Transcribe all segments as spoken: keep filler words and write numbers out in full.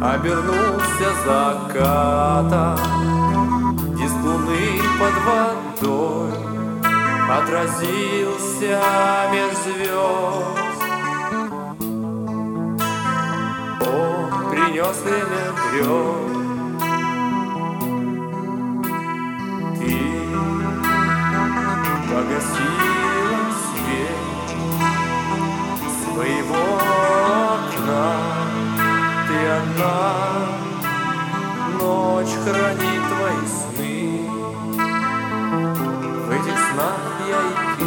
обернулся закатом, диск луны под водой отразился меж звезд. Он принес время грез. Ты погасила свет своего окна. Ты одна, ночь хранит твои сны. В этих снах я и ты.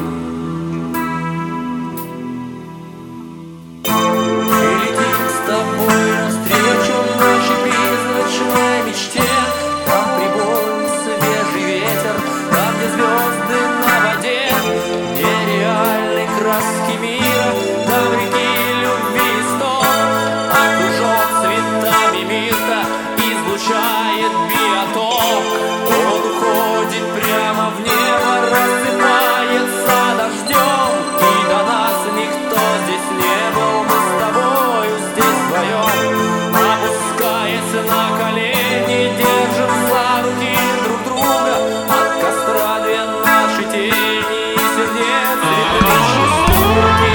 Мы летим с тобой навстречу ночи призрачной мечте. Там прибой, свежий ветер, там, где звезды на воде. Нереальной краски мира, там реки любви исток. Окружен цветами мирта, излучает биоток. Он уходит прямо в небо, рассыпается дождем. И до нас никто здесь не был, мы с тобою здесь вдвоем. Опускаясь на колени, держим за руки друг друга. От костра две наши тени и сердец ритмичные стуки.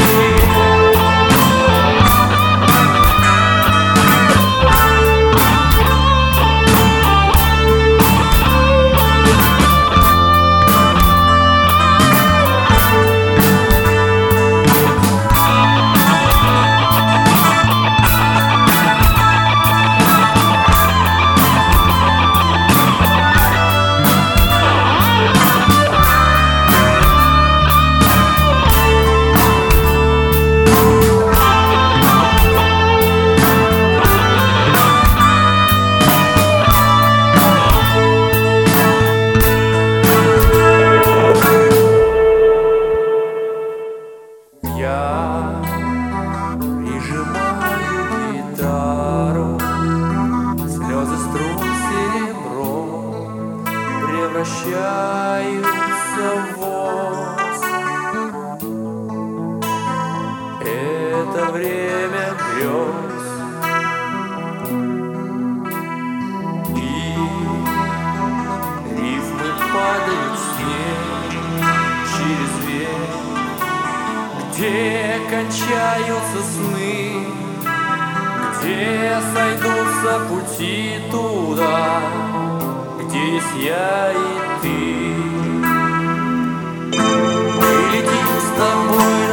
Я прижимаю гитару, слезы струн серебром превращаются в воск. Это время грез, и рифмы падают в снег через век. Где кончаются сны, где сойдутся пути туда, где есть я и ты. Мы летим с тобой